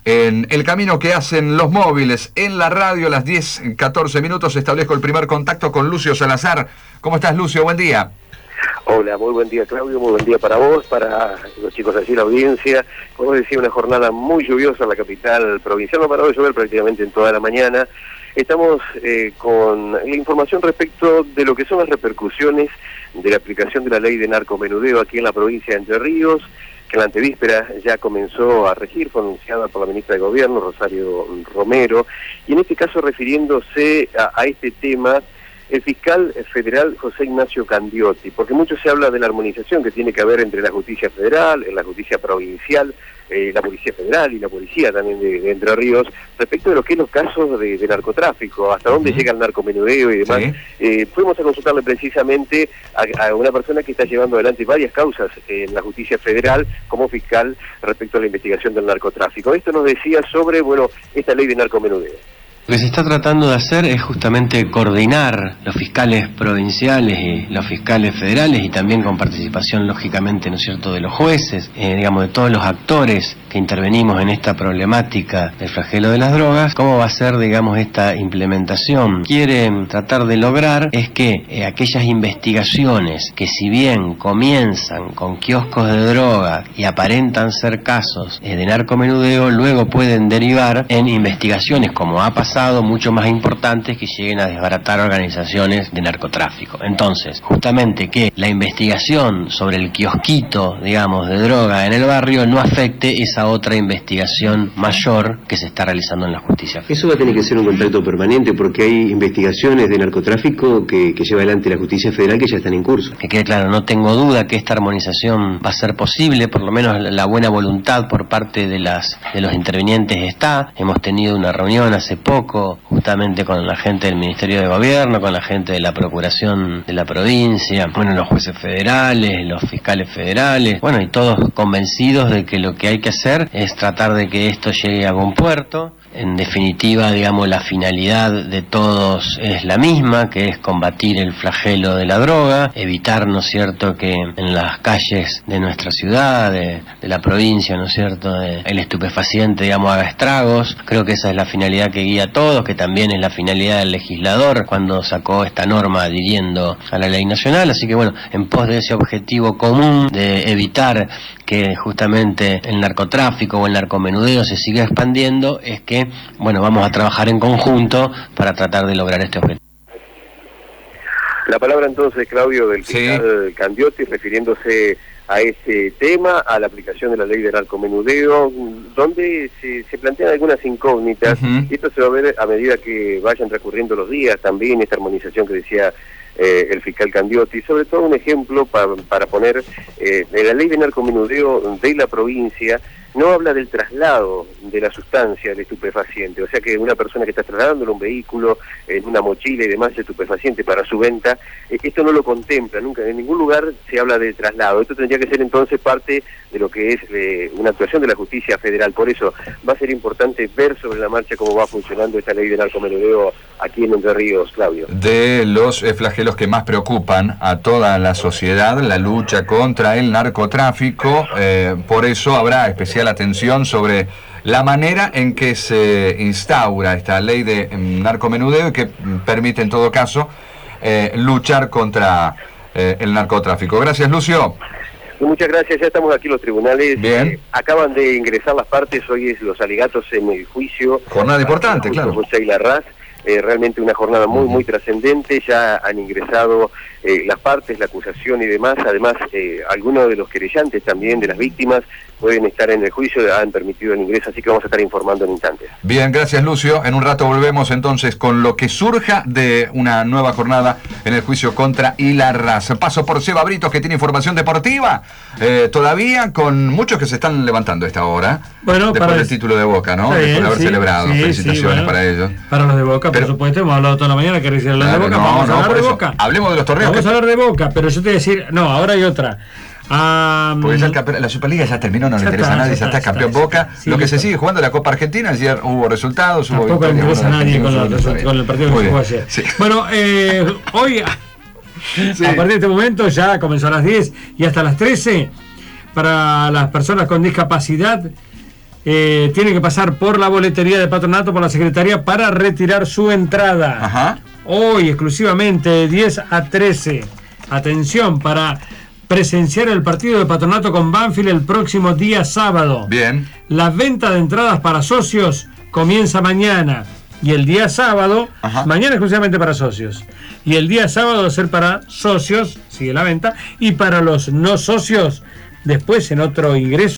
en el camino que hacen los móviles en la radio. A las 10:14 minutos establezco el primer contacto con Lucio Salazar. ¿Cómo estás, Lucio? Buen día. Hola, muy buen día, Claudio, muy buen día para vos, para los chicos allí, la audiencia. Como decía, una jornada muy lluviosa en la capital provincial, no ha parado de llover prácticamente en toda la mañana. Estamos con la información respecto de lo que son las repercusiones de la aplicación de la ley de narcomenudeo aquí en la provincia de Entre Ríos, que en la antevíspera ya comenzó a regir, fue anunciada por la ministra de Gobierno, Rosario Romero, y en este caso refiriéndose a este tema, el fiscal federal José Ignacio Candiotti, porque mucho se habla de la armonización que tiene que haber entre la justicia federal, la justicia provincial, la policía federal y la policía también de Entre Ríos, respecto de lo que es los casos de narcotráfico, hasta dónde llega el narcomenudeo y demás. Sí. Fuimos a consultarle precisamente a una persona que está llevando adelante varias causas en la justicia federal como fiscal respecto a la investigación del narcotráfico. Esto nos decía sobre, esta ley de narcomenudeo. Lo que se está tratando de hacer es justamente coordinar los fiscales provinciales y los fiscales federales, y también con participación, lógicamente, ¿no es cierto?, de los jueces, de todos los actores que intervenimos en esta problemática del flagelo de las drogas. ¿Cómo va a ser, esta implementación? Quieren tratar de lograr es que aquellas investigaciones que, si bien comienzan con kioscos de droga y aparentan ser casos de narcomenudeo, luego pueden derivar en investigaciones, como ha pasado, mucho más importantes, que lleguen a desbaratar organizaciones de narcotráfico. Entonces, justamente que la investigación sobre el kiosquito, de droga en el barrio no afecte esa otra investigación mayor que se está realizando en la justicia. Eso va a tener que ser un contacto permanente, porque hay investigaciones de narcotráfico que lleva adelante la justicia federal que ya están en curso. Que quede claro, no tengo duda que esta armonización va a ser posible, por lo menos la buena voluntad por parte de los intervinientes está. Hemos tenido una reunión hace poco justamente con la gente del Ministerio de Gobierno, con la gente de la Procuración de la provincia, los jueces federales, los fiscales federales, y todos convencidos de que lo que hay que hacer es tratar de que esto llegue a buen puerto. En definitiva, la finalidad de todos es la misma, que es combatir el flagelo de la droga, evitar, ¿no es cierto?, que en las calles de nuestra ciudad, de la provincia, ¿no es cierto?, el estupefaciente, haga estragos. Creo que esa es la finalidad que guía a todos, que también es la finalidad del legislador cuando sacó esta norma adhiriendo a la ley nacional. Así que, en pos de ese objetivo común de evitar que justamente el narcotráfico o el narcomenudeo se siga expandiendo, es que vamos a trabajar en conjunto para tratar de lograr este objetivo. La palabra entonces, Claudio, del fiscal Candiotti, refiriéndose a este tema, a la aplicación de la ley de narcomenudeo, donde se plantean algunas incógnitas, y esto se va a ver a medida que vayan transcurriendo los días, también esta armonización que decía el fiscal Candiotti. Sobre todo un ejemplo para poner, de la ley de narcomenudeo de la provincia, no habla del traslado de la sustancia, del estupefaciente, o sea que una persona que está trasladando en un vehículo, en una mochila y demás, estupefaciente para su venta, esto no lo contempla, nunca, en ningún lugar se habla de traslado. Esto tendría que ser entonces parte de lo que es una actuación de la justicia federal. Por eso va a ser importante ver sobre la marcha cómo va funcionando esta ley de narcomenudeo aquí en Entre Ríos, Claudio. De los flagelos que más preocupan a toda la sociedad, la lucha contra el narcotráfico, por eso habrá especial atención sobre la manera en que se instaura esta ley de narcomenudeo y que permite en todo caso luchar contra el narcotráfico. Gracias, Lucio. Muchas gracias, ya estamos aquí en los tribunales. Bien. Acaban de ingresar las partes, hoy es los alegatos en el juicio. Jornada importante, claro. José y Larraz. Realmente una jornada muy trascendente. Ya han ingresado las partes, la acusación y demás. Además, algunos de los querellantes también, de las víctimas, pueden estar en el juicio, han permitido el ingreso, así que vamos a estar informando en instantes. Bien, gracias, Lucio. En un rato volvemos entonces con lo que surja de una nueva jornada en el juicio contra Larraz. Paso por Seba Britos, que tiene información deportiva, todavía con muchos que se están levantando a esta hora, después del título de Boca, ¿no? Después de haber celebrado. Felicitaciones para ellos. Para los de Boca, por supuesto, hemos hablado toda la mañana que recién hablar de Boca, vamos a hablar de Boca. Hablemos de los torneos. Vamos a hablar de Boca, pero yo te voy a decir, ahora hay otra. Porque ya la Superliga ya terminó, no le interesa a nadie, ya está campeón Boca. Lo que se sigue jugando la Copa Argentina, ayer hubo resultados, hubo tampoco le interesa a nadie con el partido que se jugó ayer. Bueno, hoy, a partir de este momento, ya comenzó a las 10 y hasta las 13, para las personas con discapacidad, tiene que pasar por la boletería de Patronato, por la secretaría, para retirar su entrada. Ajá. Hoy exclusivamente de 10 a 13. Atención, para presenciar el partido de Patronato con Banfield el próximo día sábado. Bien. La venta de entradas para socios comienza mañana. Y el día sábado, mañana exclusivamente para socios. Y el día sábado va a ser para socios, sigue la venta, y para los no socios, después en otro ingreso.